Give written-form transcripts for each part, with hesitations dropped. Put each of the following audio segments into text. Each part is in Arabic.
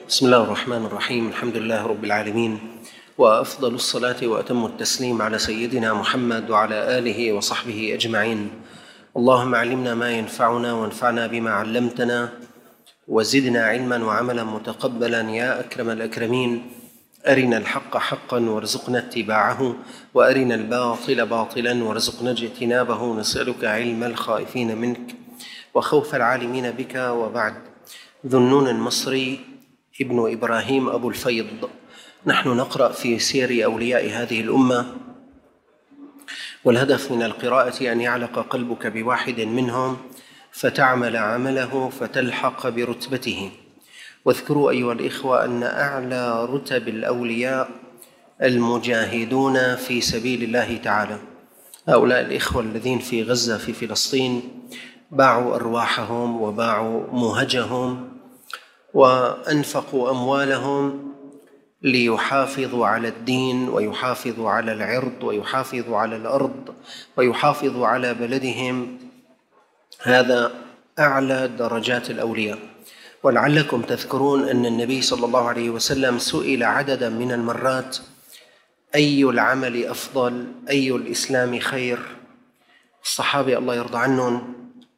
بسم الله الرحمن الرحيم. الحمد لله رب العالمين، وأفضل الصلاة وأتم التسليم على سيدنا محمد وعلى آله وصحبه أجمعين. اللهم علمنا ما ينفعنا وانفعنا بما علمتنا وزدنا علما وعملا متقبلا يا أكرم الأكرمين. أرنا الحق حقا وارزقنا اتباعه، وأرنا الباطل باطلا وارزقنا اجتنابه. نسألك علم الخائفين منك وخوف العالمين بك. وبعد. ذنون المصري ابن إبراهيم أبو الفيض. نحن نقرأ في سير أولياء هذه الأمة، والهدف من القراءة أن يعلق قلبك بواحد منهم فتعمل عمله فتلحق برتبته. واذكروا أيها الإخوة أن أعلى رتب الأولياء المجاهدون في سبيل الله تعالى. هؤلاء الإخوة الذين في غزة في فلسطين باعوا أرواحهم وباعوا مهجهم وأنفقوا أموالهم ليحافظوا على الدين ويحافظوا على العرض ويحافظوا على الأرض ويحافظوا على بلدهم. هذا أعلى درجات الأولياء. ولعلكم تذكرون أن النبي صلى الله عليه وسلم سئل عددا من المرات: أي العمل أفضل؟ أي الإسلام خير؟ الصحابة الله يرضى عنهم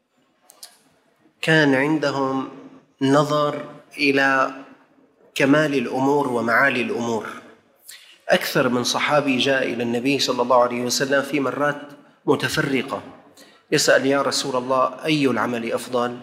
كان عندهم نظر إلى كمال الأمور ومعالي الأمور. أكثر من صحابي جاء إلى النبي صلى الله عليه وسلم في مرات متفرقة يسأل: يا رسول الله، أي العمل أفضل؟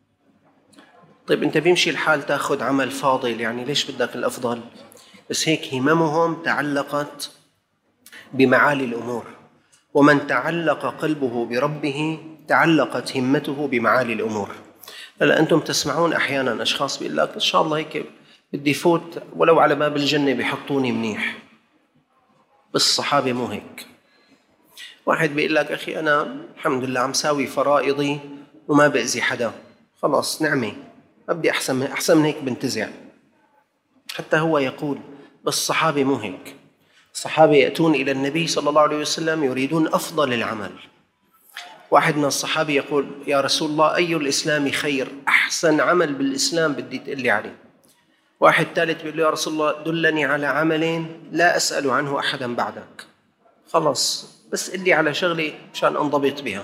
طيب أنت بيمشي الحال تأخذ عمل فاضل، يعني ليش بدك الأفضل؟ بس هيك هممهم تعلقت بمعالي الأمور، ومن تعلق قلبه بربه تعلقت همته بمعالي الأمور. هلا أنتم تسمعون أحيانا أشخاص بيقول لك: إن شاء الله هيك بدي فوت ولو على باب الجنة بيحطوني منيح. بس الصحابة مو هيك. واحد بيقول لك: أخي أنا الحمد لله عم ساوي فرائضي وما بأذي حدا، خلاص نعمة، ما بدي أحسن من هيك بنتزع. حتى هو يقول. بس الصحابة مو هيك. الصحابة يأتون إلى النبي صلى الله عليه وسلم يريدون أفضل العمل. واحد من الصحابة يقول: يا رسول الله، أي الإسلام خير؟ أحسن عمل بالإسلام بدي تقلي عليه. واحد ثالث بيقول له: يا رسول الله، دلني على عمل لا أسأل عنه أحدا بعدك، خلاص بس قلي على شغلي مشان أنضبط بها.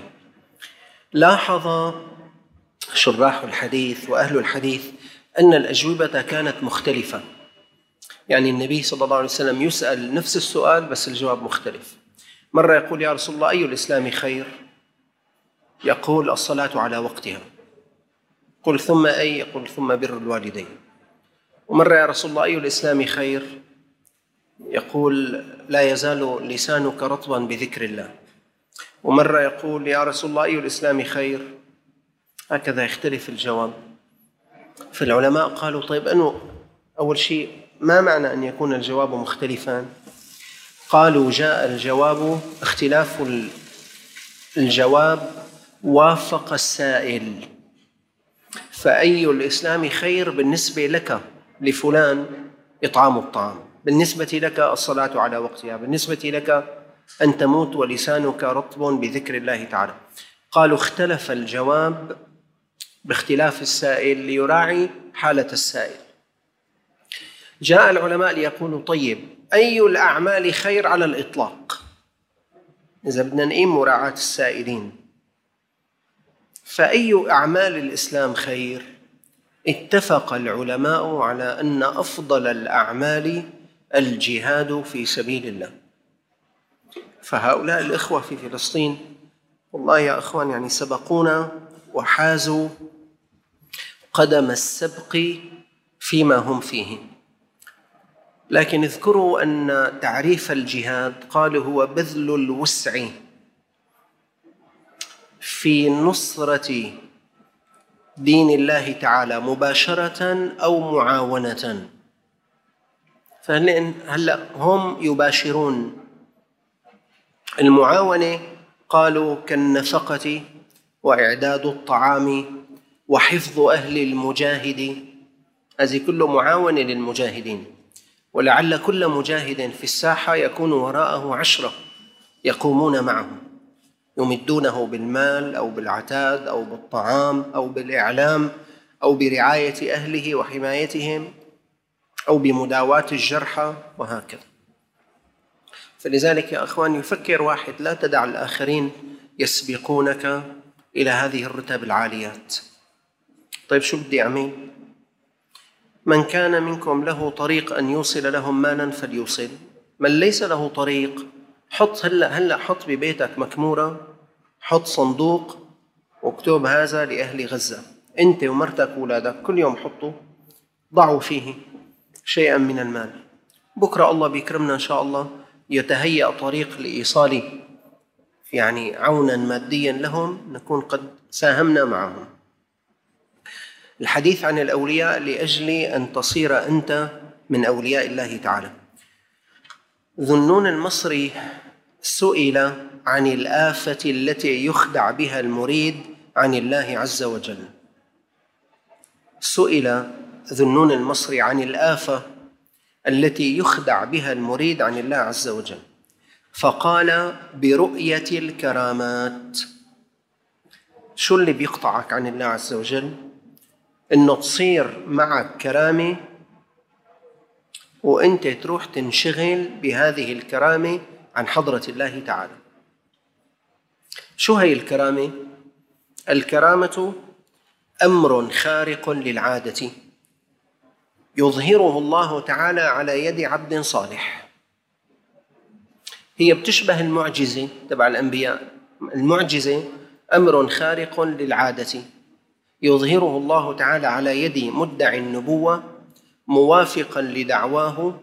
لاحظ شراح الحديث وأهل الحديث أن الأجوبة كانت مختلفة. يعني النبي صلى الله عليه وسلم يسأل نفس السؤال بس الجواب مختلف. مرة يقول: يا رسول الله، أي الإسلام خير؟ يقول: الصلاة على وقتها. قل ثم أي؟ يقول: ثم بر الوالدين. ومرة: يا رسول الله، أي الإسلام خير؟ يقول: لا يزال لسانك رطبا بذكر الله. ومرة يقول: يا رسول الله، أي الإسلام خير؟ هكذا يختلف الجواب. فالعلماء قالوا: طيب أنه أول شيء ما معنى أن يكون الجواب مختلفا؟ قالوا: جاء الجواب، اختلاف الجواب وافق السائل. فأي الإسلام خير بالنسبة لك لفلان إطعام الطعام، بالنسبة لك الصلاة على وقتها، بالنسبة لك أن تموت ولسانك رطب بذكر الله تعالى. قالوا: اختلف الجواب باختلاف السائل ليراعي حالة السائل. جاء العلماء ليقولوا: طيب أي الأعمال خير على الإطلاق؟ إذا بدنا نقيم مراعاة السائلين، فأي أعمال الإسلام خير؟ اتفق العلماء على أن أفضل الأعمال الجهاد في سبيل الله. فهؤلاء الإخوة في فلسطين والله يا أخوان يعني سبقونا وحازوا قدم السبق فيما هم فيه. لكن اذكروا أن تعريف الجهاد قالوا هو بذل الوسع في نصرة دين الله تعالى مباشرة أو معاونة. فهلأ هم يباشرون. المعاونة قالوا كالنفقة وإعداد الطعام وحفظ أهل المجاهد، هذه كله معاونة للمجاهدين. ولعل كل مجاهد في الساحة يكون وراءه 10 يقومون معه يمدونه بالمال أو بالعتاد أو بالطعام أو بالإعلام أو برعاية أهله وحمايتهم أو بمداواة الجرحى وهكذا. فلذلك يا أخوان يفكر واحد، لا تدع الآخرين يسبقونك إلى هذه الرتب العاليات. طيب شو بدي أعمل؟ من كان منكم له طريق أن يوصل لهم مالا فليوصل، من ليس له طريق حط هلأ حط ببيتك مكمورة، حط صندوق واكتب هذا لأهل غزة، أنت ومرتك وولادك كل يوم حطوا ضعوا فيه شيئا من المال. بكرة الله بيكرمنا إن شاء الله يتهيأ طريق لإيصال يعني عونا ماديا لهم، نكون قد ساهمنا معهم. الحديث عن الأولياء لأجل أن تصير أنت من أولياء الله تعالى. ذنون المصري سئل عن الآفة التي يخدع بها المريد عن الله عز وجل. سئل ذنون المصري عن الآفة التي يخدع بها المريد عن الله عز وجل، فقال: برؤية الكرامات. شو اللي بيقطعك عن الله عز وجل؟ إنه تصير معك كرامة وإنت تروح تنشغل بهذه الكرامة عن حضرة الله تعالى. شو هي الكرامة؟ الكرامة أمر خارق للعادة يظهره الله تعالى على يد عبد صالح. هي بتشبه المعجزة تبع الأنبياء. المعجزة أمر خارق للعادة يظهره الله تعالى على يد مدعي النبوة موافقا لدعواه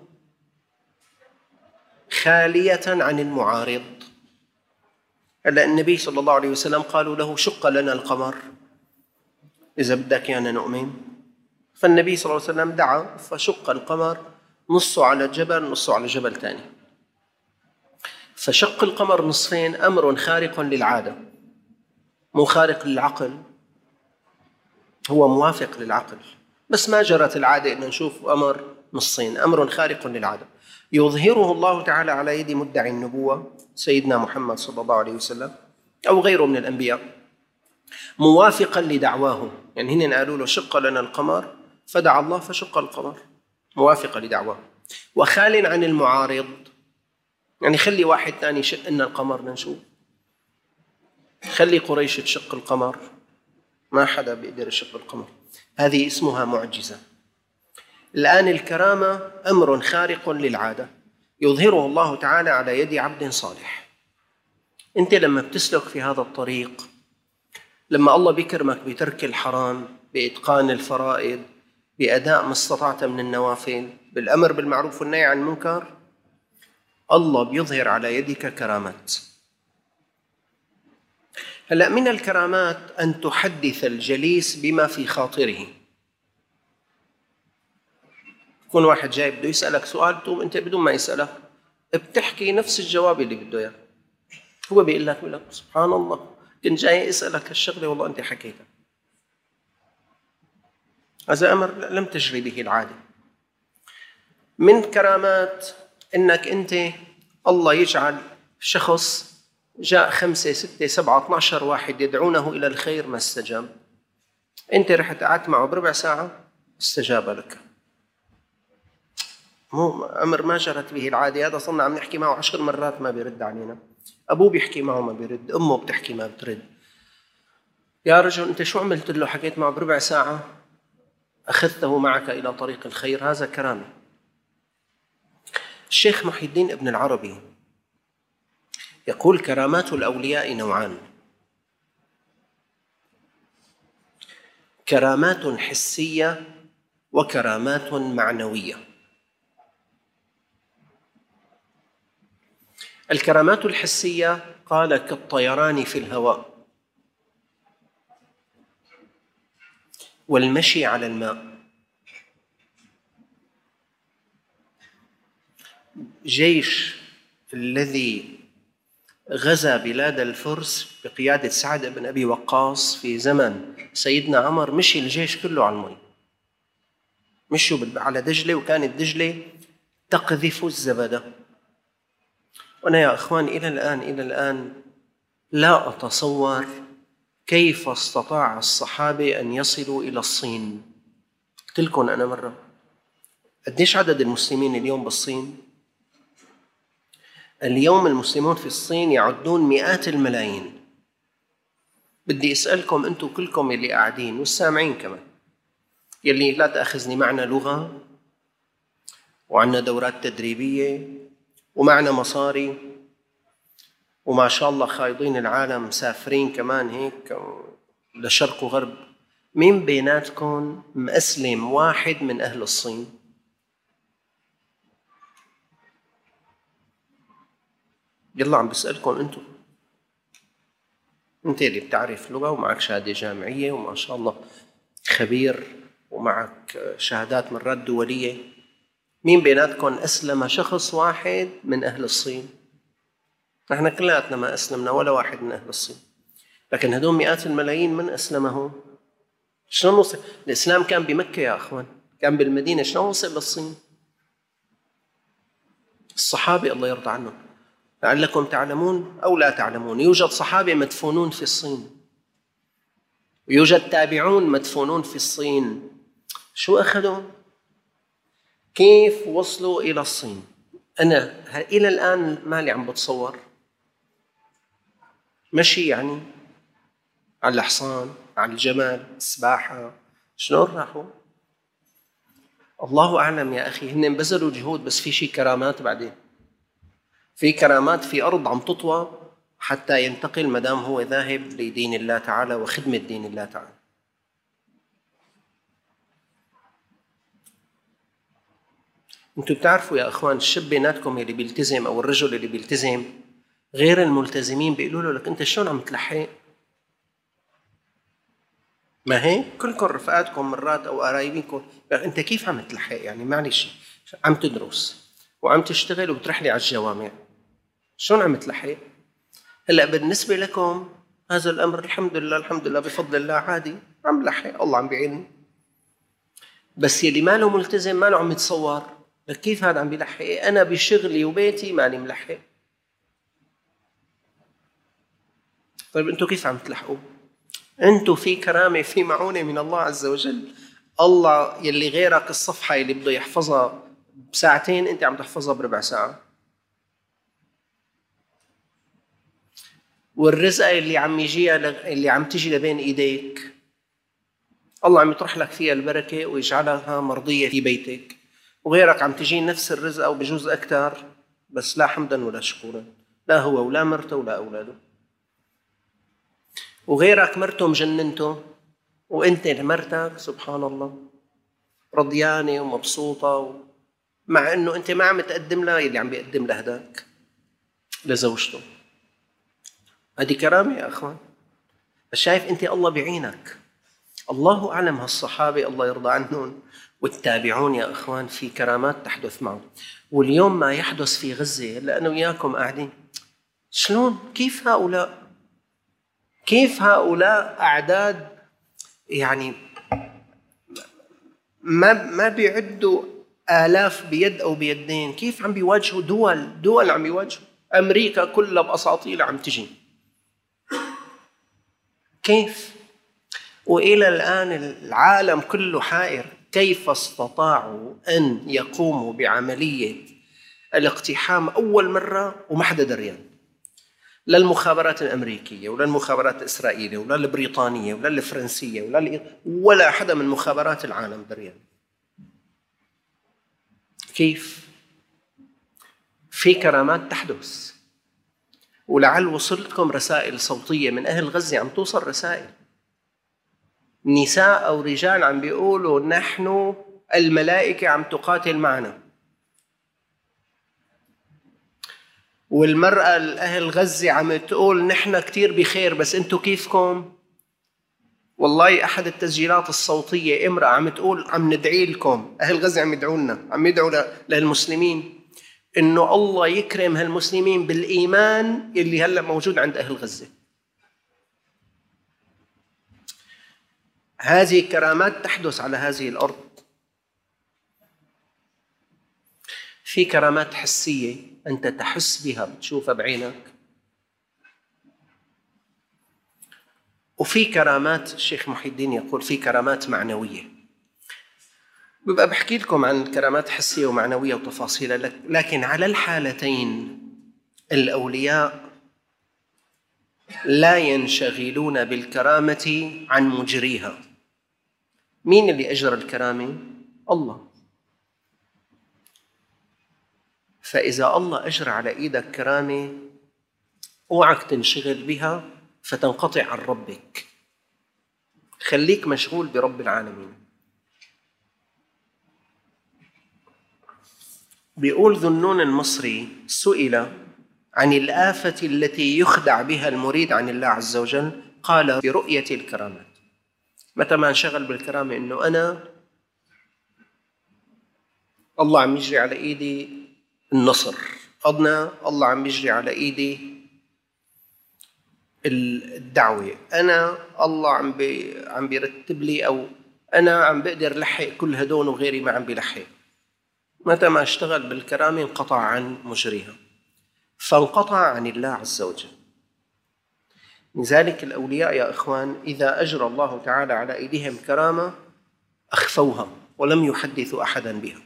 خالية عن المعارض. هلا النبي صلى الله عليه وسلم قالوا له: شق لنا القمر إذا بدك يانا نؤمن. فالنبي صلى الله عليه وسلم دعا فشق القمر، نصه على جبل نصه على جبل ثاني. فشق القمر نصفين أمر خارق للعادة، مو خارق للعقل، هو موافق للعقل، بس ما جرت العادة إن نشوف أمر نصين. أمر خارق للعادة يظهره الله تعالى على يد مدعي النبوة سيدنا محمد صلى الله عليه وسلم أو غيره من الأنبياء موافقا لدعواه. يعني هن قالوا له: شق لنا القمر، فدعا الله فشق القمر موافقا لدعواه. وخال عن المعارض، يعني خلي واحد ثاني يشق لنا القمر لنشوف، خلي قريش تشق القمر، ما حدا بيقدر يشق القمر. هذه اسمها معجزة. الآن الكرامة أمر خارق للعادة يظهره الله تعالى على يد عبد صالح. أنت لما بتسلك في هذا الطريق، لما الله بيكرمك بترك الحرام، بإتقان الفرائض، بأداء ما استطعت من النوافل، بالأمر بالمعروف والنهي عن المنكر، الله بيظهر على يدك كرامات. هلأ من الكرامات أن تحدث الجليس بما في خاطره. يكون واحد جاي بده يسألك سؤال، تقوم أنت بدون ما يسألك بتحكي نفس الجواب اللي بده إياه. هو بيقول لك سبحان الله كنت جاي أسألك هالشغلة والله أنت حكيتها. هذا أمر لم تجري به العادة. من كرامات أنك أنت الله يجعل شخص جاء 5 6 7 12 واحد يدعونه إلى الخير ما استجاب، أنت رحت قعدت معه بربع ساعة استجاب لك. مو أمر ما جرت به العادة. هذا صرنا عم نحكي معه 10 مرات ما بيرد علينا، أبوه بيحكي معه ما بيرد، أمه بتحكي ما بترد. يا رجل أنت شو عملت له؟ حكيت معه بربع ساعة، أخذته معك إلى طريق الخير، هذا كرامة. الشيخ محي الدين ابن العربي يقول: كرامات الأولياء نوعان: كرامات حسية وكرامات معنوية. الكرامات الحسية قال: كالطيران في الهواء والمشي على الماء. جيش الذي غزا بلاد الفرس بقيادة سعد بن أبي وقاص في زمن سيدنا عمر، مشي الجيش كله على الماء، مشوا على دجلة، وكانت دجلة تقذف الزبدة. وأنا يا أخوان إلى الآن لا أتصور كيف استطاع الصحابة أن يصلوا إلى الصين. قلت لكم أنا مرة قديش عدد المسلمين اليوم بالصين؟ اليوم المسلمون في الصين يعدون مئات الملايين. بدي أسألكم أنتم كلكم اللي قاعدين والسامعين كمان، يلي لا تأخذني، معنا لغة وعنا دورات تدريبية ومعنا مصاري وما شاء الله خايضين العالم، مسافرين كمان هيك لشرق وغرب. مين بيناتكم مأسلم واحد من أهل الصين؟ يلا عم بسألكم أنتم، أنت اللي بتعرف لغة ومعك شهادة جامعية وما شاء الله خبير ومعك شهادات مرات دولية، مين بيناتكم أسلم شخص واحد من أهل الصين؟ نحن كلاتنا ما أسلمنا ولا واحد من أهل الصين، لكن هدول مئات الملايين من أسلمهم. شلون وصل؟ الإسلام كان بمكة يا أخوان، كان بالمدينة، شلون وصل للصين؟ الصحابة الله يرضى عنهم، لعلكم تعلمون أو لا تعلمون، يوجد صحابة مدفونون في الصين، ويوجد تابعون مدفونون في الصين. شو أخذوا؟ كيف وصلوا إلى الصين؟ أنا إلى الآن مالي عم بتصور. مشي يعني على الحصان، على الجمل، السباحة، شلون راحوا؟ الله أعلم يا أخي. هن بذلوا جهود، بس في شي كرامات بعدين، في كرامات في أرض عم تطوى حتى ينتقل مدام هو ذاهب لدين الله تعالى وخدمة دين الله تعالى. أنتم بتعرفوا يا أخوان، الشاب بيناتكم اللي بيلتزم أو الرجل اللي بيلتزم غير الملتزمين بيقولوا له لك أنت شلون عم تلحق؟ ما هيك كلكم رفقاتكم مرات أو قرايبينكم، أنت كيف عم تلحق؟ يعني معلش، عم تدرس وعم تشتغل وبترحلي على الجوامع، شلون عم تلحق؟ هلأ بالنسبة لكم هذا الأمر الحمد لله، الحمد لله بفضل الله عادي، عم لحق، الله عم بيعيني. بس يلي ما له ملتزم ما له عم يتصور لك كيف هذا عم بيلحق؟ أنا بشغلي وبيتي ماني ملحق. طيب أنتوا كيف عم تلحقوا؟ أنتوا في كرامة، في معونة من الله عز وجل. الله يلي غيرك الصفحة اللي بده يحفظها بساعتين أنت عم تحفظها بربع ساعة. والرزقة اللي عم يجيها اللي عم تجي لبين إيديك الله عم يطرح لك فيها البركة ويجعلها مرضية في بيتك، وغيرك عم تجي نفس الرزقة وبجوز أكثر، بس لا حمدا ولا شكورا، لا هو ولا مرته ولا أولاده. وغيرك مرته مجننته وانت مرتك سبحان الله رضيانة ومبسوطة، مع انه انت ما عم تقدم لها اللي عم بيقدم لهداك لزوجته. هذه كرامة يا اخوان. بس شايف انت الله بيعينك. الله اعلم هالصحابة الله يرضى عنهم والتابعون يا اخوان في كرامات تحدث معهم. واليوم ما يحدث في غزة، لأنه وياكم قاعدين، شلون كيف هؤلاء أعداد يعني ما بيعدوا آلاف بيد أو بيدين، كيف عم بيواجهوا دول عم بيواجهوا أمريكا كلها بأساطيل عم تجي، كيف؟ وإلى الآن العالم كله حائر كيف استطاعوا أن يقوموا بعملية الاقتحام أول مرة وما حدا دريان، لا المخابرات الأمريكية ولا المخابرات الإسرائيلية ولا البريطانية ولا الفرنسية ولا حدا من مخابرات العالم دريان. كيف؟ في كرامات تحدث. ولعل وصلتكم رسائل صوتية من أهل غزة، عم توصل رسائل نساء أو رجال عم بيقولوا نحن الملائكة عم تقاتل معنا. والمرأة الأهل غزة عم تقول نحن كتير بخير بس أنتوا كيفكم؟ والله أحد التسجيلات الصوتية امرأة عم تقول عم ندعي لكم، أهل غزة عم يدعوا لنا، عم يدعوا للمسلمين إنه الله يكرم هالمسلمين بالإيمان اللي هلأ موجود عند أهل غزة. هذه كرامات تحدث على هذه الأرض. في كرامات حسية أنت تحس بها بتشوفها بعينك، وفي كرامات الشيخ محي الدين يقول في كرامات معنوية. ببقى بحكي لكم عن كرامات حسية ومعنوية وتفاصيلها، لكن على الحالتين الأولياء لا ينشغلون بالكرامة عن مجريها. مين اللي أجرى الكرامة؟ الله. فإذا الله أجرى على إيدك كرامة اوعك تنشغل بها فتنقطع عن ربك، خليك مشغول برب العالمين. بيقول ذو النون المصري سئل عن الآفة التي يخدع بها المريد عن الله عز وجل، قال برؤية الكرامات. متى ما انشغل بالكرامة إنه أنا الله عم يجري على إيدي النصر، الله عم يجري على إيدي الدعوة، أنا الله عم بيرتب لي، أو أنا عم بقدر لحق كل هدول وغيري ما عم بيلحق. متى ما اشتغل بالكرامة انقطع عن مجريها، فانقطع عن الله عز وجل. لذلك الأولياء يا إخوان إذا أجرى الله تعالى على أيديهم كرامة أخفوها ولم يحدثوا أحدا بها.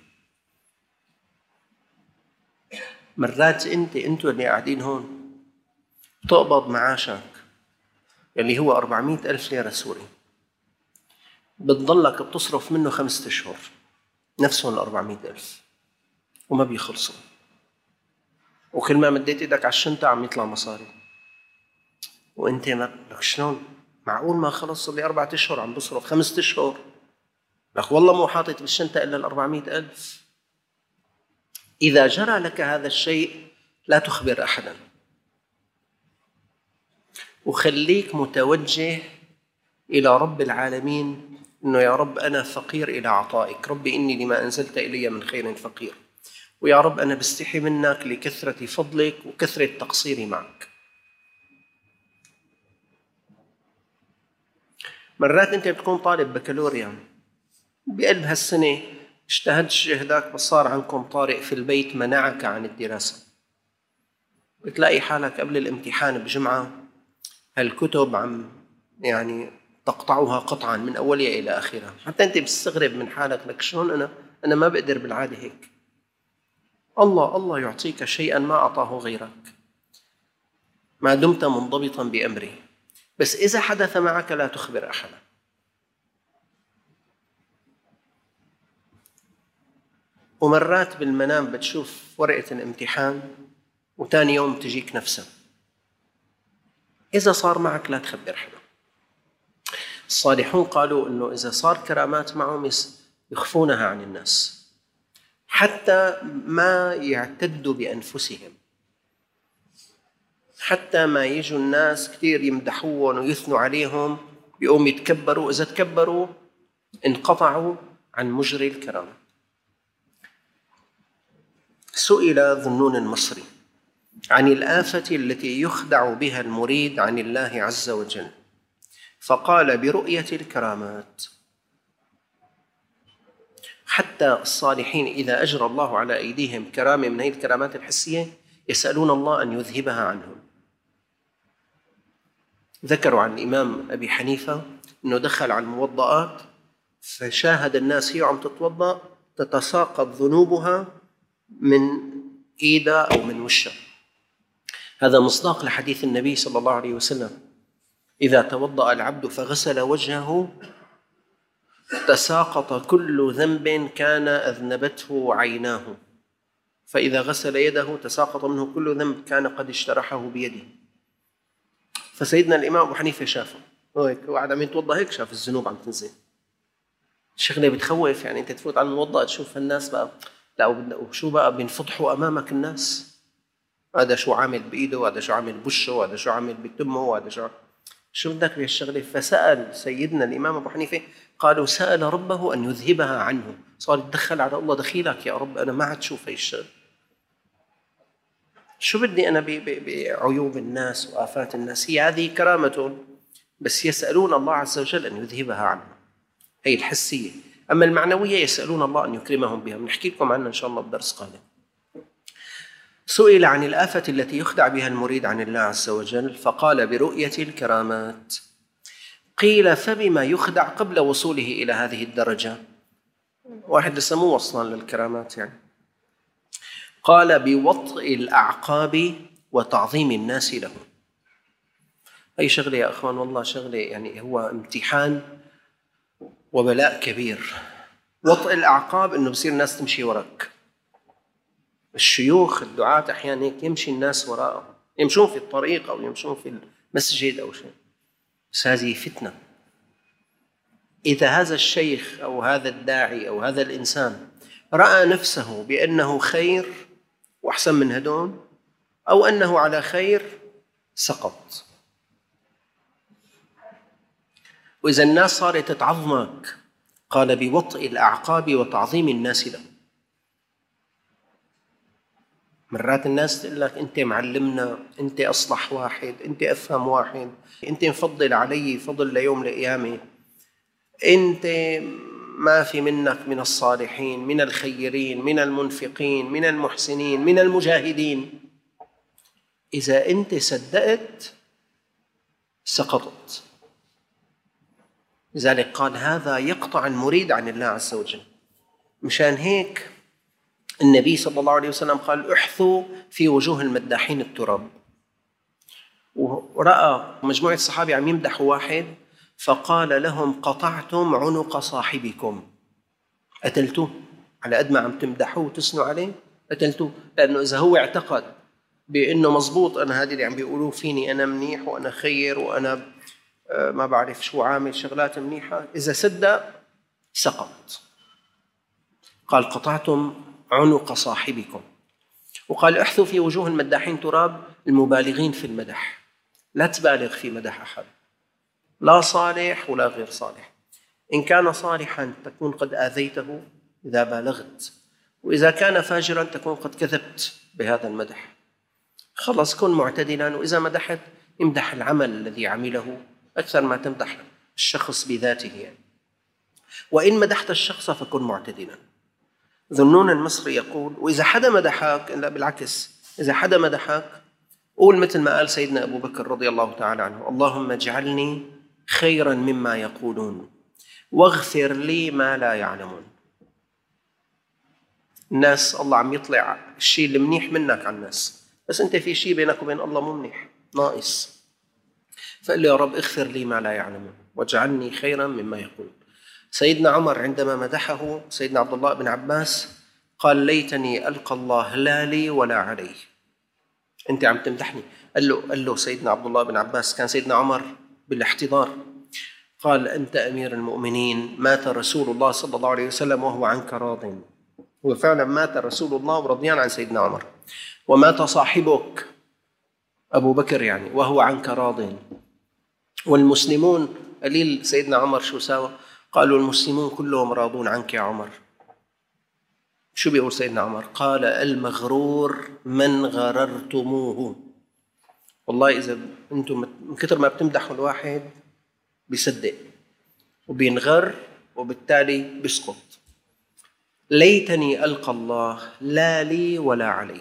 مرات أنتوا اللي قاعدين هون تقبض معاشك اللي هو 400,000 ليرة سوري، بتضلك بتصرف منه 5 أشهر نفسهم 400,000 وما بيخلصوا، وكل ما مديت ايدك على الشنطة عم يطلع مصاري، وانت لك شلون معقول ما خلص لي 4 أشهر عم بصرف 5 أشهر؟ لك والله مو حاطط بالشنطة إلا 400,000. إذا جرى لك هذا الشيء لا تخبر أحدا، وخليك متوجه إلى رب العالمين إنه يا رب أنا فقير إلى عطائك، ربي إني لما أنزلت إلي من خير فقير، ويا رب أنا بستحي منك لكثرة فضلك وكثرة تقصيري معك. مرات أنت بتكون طالب بكالوريا بقلب هالسنة اجتهدت جهدك بس صار عندكم طارئ في البيت منعك عن الدراسة، بتلاقي حالك قبل الامتحان بجمعة هالكتب عم يعني تقطعها قطعا من أولها إلى آخرها، حتى أنت بتستغرب من حالك، لك شلون أنا ما بقدر بالعادة هيك. الله يعطيك شيئا ما أعطاه غيرك ما دمت منضبطا بأمره، بس إذا حدث معك لا تخبر أحدا. ومرات بالمنام بتشوف ورقة الامتحان وتاني يوم تجيك نفسها. إذا صار معك لا تخبر حدا. الصالحون قالوا إنه إذا صار كرامات معهم يخفونها عن الناس حتى ما يعتدوا بأنفسهم، حتى ما يجوا الناس كثير يمدحوهم ويثنوا عليهم يقوم يتكبروا، إذا تكبروا انقطعوا عن مجري الكرامة. سئل ذو النون المصري عن الآفة التي يخدع بها المريد عن الله عز وجل، فقال برؤية الكرامات. حتى الصالحين إذا أجرى الله على أيديهم كرامة من هذه الكرامات الحسية يسألون الله أن يذهبها عنهم. ذكروا عن الإمام أبي حنيفة أنه دخل على الموضآت فشاهد الناس هي عم تتوضأ تتساقط ذنوبها من إيدها أو من وشها. هذا مصداق لحديث النبي صلى الله عليه وسلم: إذا توضأ العبد فغسل وجهه تساقط كل ذنب كان أذنبته عيناه، فإذا غسل يده تساقط منه كل ذنب كان قد اشترحه بيده. فسيدنا الإمام أبو حنيفة شافه هيك وقعد عم يتوضأ هيك، شاف الذنوب عم تنزل. شغلة بتخوف، يعني أنت تفوت على الموضأ تشوف الناس بقى لا وشو بقى بينفضحوا أمامك الناس، هذا شو عامل بإيده وهذا شو عامل بوشه وهذا شو عامل بتمه وهذا شو بدك بهالشغلة. فسأل سيدنا الإمام أبو حنيفة، قالوا سأل ربه أن يذهبها عنه، صار يتدخل على الله: دخيلك يا رب أنا ما عاد شوف هاي الشغل، شو بدي أنا بعيوب الناس وآفات الناس، هي هذه كرامة بس يسألون الله عز وجل أن يذهبها عنه، هي الحسية. أما المعنوية يسألون الله أن يكرمهم بها، بنحكي لكم عنها إن شاء الله بدرس قادم. سئل عن الآفة التي يخدع بها المريد عن الله عز وجل، فقال برؤية الكرامات. قيل فبما يخدع قبل وصوله إلى هذه الدرجة؟ واحد لسه مو وصلان للكرامات يعني. قال بوطء الأعقاب وتعظيم الناس له. أي شغلة يا أخوان، والله شغلة يعني هو امتحان وبلاء كبير. وطء الأعقاب إنه بصير الناس تمشي وراك. الشيوخ الدعاة أحيانا هيك يمشي الناس وراءهم، يمشون في الطريق أو يمشون في المسجد أو شيء، بس هذه فتنة. إذا هذا الشيخ أو هذا الداعي أو هذا الإنسان رأى نفسه بأنه خير وأحسن من هدول، أو أنه على خير، سقط. وإذا الناس صارت تعظمك، قال بوطء الأعقاب وتعظيم الناس له. مرات الناس تقول لك أنت معلمنا، أنت أصلح واحد، أنت أفهم واحد، أنت مفضل علي فضل ليوم القيامة، أنت ما في منك من الصالحين، من الخيرين، من المنفقين، من المحسنين، من المجاهدين. إذا أنت صدقت سقطت. لذلك قال هذا يقطع المريد عن الله عز وجل. مشان هيك النبي صلى الله عليه وسلم قال احثوا في وجوه المداحين التراب. ورأى مجموعة الصحابة عم يمدحوا واحد، فقال لهم قطعتم عنق صاحبكم، قتلتوه. على قد ما عم تمدحوه وتثنوا عليه قتلتوه. لأنه إذا هو اعتقد بأنه مزبوط، أنا هذه اللي عم بيقولوه فيني أنا منيح وأنا خير وأنا ما بعرف شو عامل شغلات منيحة، إذا صدق سقط. قال قطعتم عنق صاحبكم. وقال احثوا في وجوه المداحين تراب، المبالغين في المدح. لا تبالغ في مدح أحد، لا صالح ولا غير صالح. إن كان صالحا تكون قد آذيته إذا بالغت، وإذا كان فاجرا تكون قد كذبت بهذا المدح. خلص كن معتدلا، وإذا مدحت امدح العمل الذي عمله أكثر ما تمدح الشخص بذاته يعني. وإن مدحت الشخص فكن معتدلا. ذنون المصري يقول وإذا حدا مدحك، لا بالعكس، إذا حدا مدحك قول مثل ما قال سيدنا أبو بكر رضي الله تعالى عنه اللهم اجعلني خيرا مما يقولون واغفر لي ما لا يعلمون. الناس الله عم يطلع الشيء اللي منيح منك على الناس، بس أنت في شيء بينك وبين الله مو منيح، ناقص. فقال له يا رب اغفر لي ما لا يعلمون واجعلني خيرا مما يقولون. سيدنا عمر عندما مدحه سيدنا عبد الله بن عباس قال ليتني ألقى الله لا لي ولا علي. أنت عم تمدحني. قال له سيدنا عبد الله بن عباس، كان سيدنا عمر بالاحتضار، قال أنت أمير المؤمنين، مات رسول الله صلى الله عليه وسلم وهو عنك راض. هو فعلا مات رسول الله ورضيان عن سيدنا عمر. ومات صاحبك أبو بكر يعني وهو عنك راض. والمسلمون قليل سيدنا عمر شو ساوى؟ قالوا المسلمون كلهم راضون عنك يا عمر. شو بيقول سيدنا عمر؟ قال المغرور من غررتموه. والله إذا أنتم من كثر ما بتمدحوا الواحد بيصدق وبينغر وبالتالي بيسقط. ليتني ألقى الله لا لي ولا علي.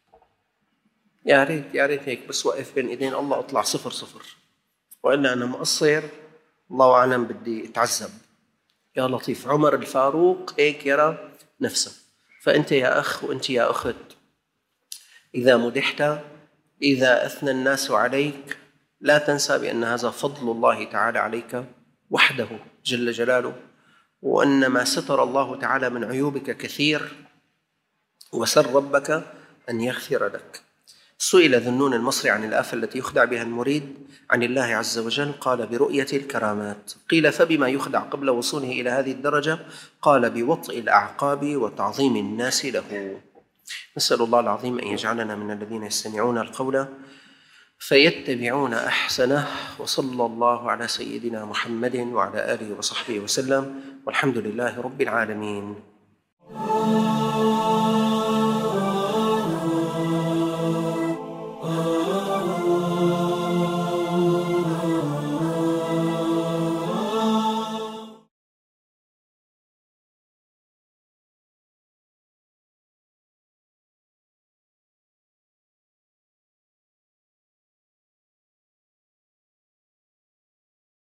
يا ريت هيك بس وقف بين إيدين الله أطلع 0-0، وإلا أنا مقصر الله أعلم بدي أتعذب. يا لطيف. عمر الفاروق هيك يرى نفسه. فأنت يا أخ وأنت يا أخت، إذا مدحت، إذا أثنى الناس عليك، لا تنسى بأن هذا فضل الله تعالى عليك وحده جل جلاله، وأن ما ستر الله تعالى من عيوبك كثير، وسر ربك أن يغفر لك. سئل ذنون المصري عن الآفة التي يخدع بها المريد عن الله عز وجل، قال برؤية الكرامات. قيل فبما يخدع قبل وصوله إلى هذه الدرجة؟ قال بوطء الأعقاب وتعظيم الناس له. نسأل الله العظيم أن يجعلنا من الذين يستمعون القول فيتبعون أحسنه. وصلى الله على سيدنا محمد وعلى آله وصحبه وسلم، والحمد لله رب العالمين.